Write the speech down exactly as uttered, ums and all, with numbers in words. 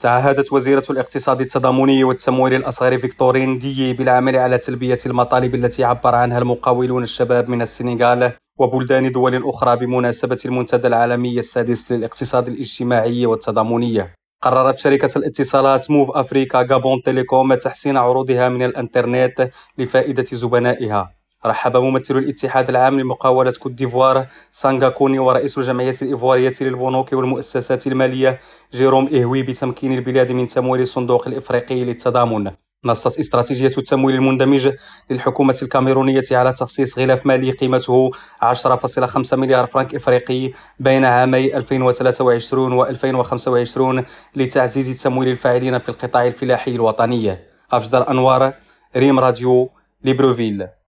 تعهدت وزيرة الاقتصاد التضامني والتمويل الأصغر فيكتورين ديي بالعمل على تلبية المطالب التي عبر عنها المقاولون الشباب من السنغال وبلدان دول أخرى بمناسبة المنتدى العالمي السادس للاقتصاد الاجتماعي والتضامني. قررت شركة الاتصالات موف أفريكا غابون تيليكوم تحسين عروضها من الإنترنت لفائدة زبنائها. رحب ممثل الاتحاد العام لمقاولة كوت ديفوار سانغاكوني ورئيس الجمعية الإيفوارية للبنوك والمؤسسات المالية جيروم إهوي بتمكين البلاد من تمويل الصندوق الإفريقي للتضامن. نصت استراتيجية التمويل المندمج للحكومة الكاميرونية على تخصيص غلاف مالي قيمته عشرة فاصلة خمسة مليار فرنك إفريقي بين عامي ألفين وثلاثة وعشرين و ألفين وخمسة وعشرين لتعزيز التمويل الفاعلين في القطاع الفلاحي الوطني. أفجر أنوار، ريم راديو، ليبروفيل.